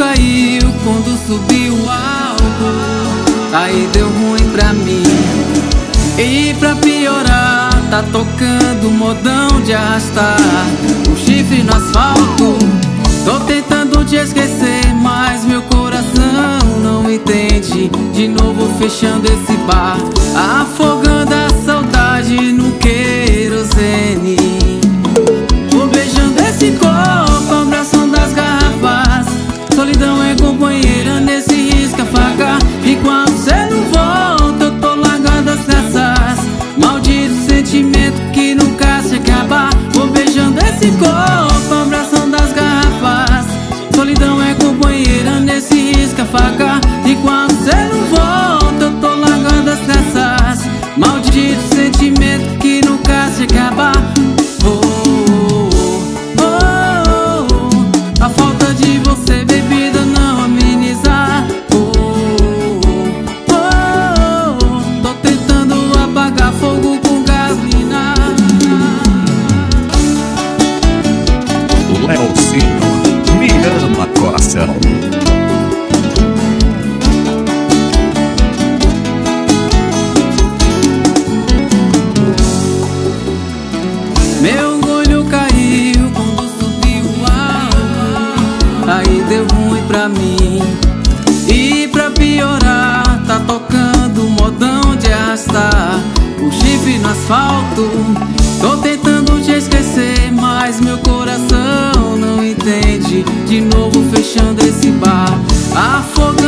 caiu quando subiu o álcool. Aí deu ruim pra mim. E pra piorar, tá tocando modão de arrastar o chifre no asfalto. Tô tentando te esquecer, mas meu coração não entende. De novo fechando esse bar, afogando a saudade no querosene. Vou beijando esse corpo, abraçando das garrafas. Solidão é companheira nesse risca-faca. E quando cê não volta, eu tô largando as traças. Maldito sentimento que nunca se acaba. Vou beijando esse corpo, abraçando as garrafas. Solidão é companheira nesse risca-faca. E quando cê não volta, eu tô largando as traças. Maldito sentimento que nunca se acaba. A falta de você, bebida, não amenizar. Tô tentando apagar fogo com gasolina. Leozinho, me ama coração. Meu orgulho caiu quando subiu o álcool. Aí deu ruim pra mim. E pra piorar, tá tocando modão de arrastar o chifre no asfalto. Tô tentando te esquecer, mas meu coração não entende. De novo fechando esse bar, afogando